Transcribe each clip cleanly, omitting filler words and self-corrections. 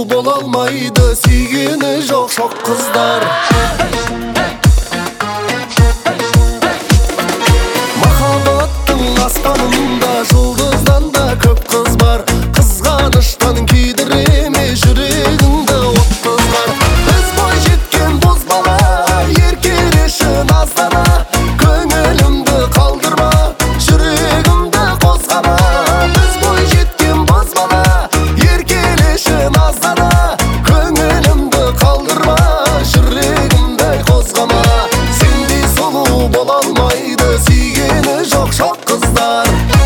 сұлу бола алмайды, сүйгені жоқ шоқ қыздар. Махаббаттың аспанында жұлдыздан да көп қыз бар. Қызғаныштан күйдіреме жүрегіңді отыздар. Біз бой жеткен бозбала, еркелеші наздана, көңілімді қалдырма, жүрегімді қозғама. Біз бой жеткен бозбала, еркелеші наздана, көңілімді қалдырма, жүрегімді қозғама. Сендей сұлу бола алмайды, сүйгені жоқ шоқ қыздар.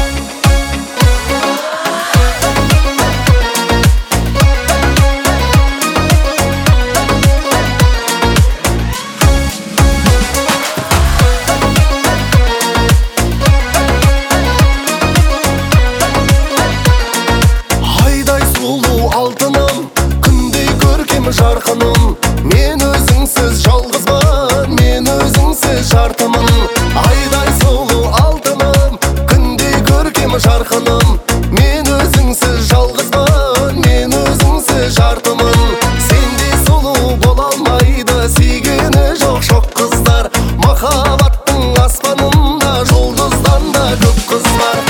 Айдай сұлу алтыным, күндей көркем жарқыным, мен өзіңсіз жалғызбын, мен өзіңсіз жартымын. Айдай сұлу алтыным, күндей көркем жарқыным, мен өзіңсіз жалғызбын, мен өзіңсіз жартымын. Сендей сұлу бола алмайды, сүйгені жоқ шоқ қыздар. Махаббаттың аспанында жұлдыздан да көп қыз бар.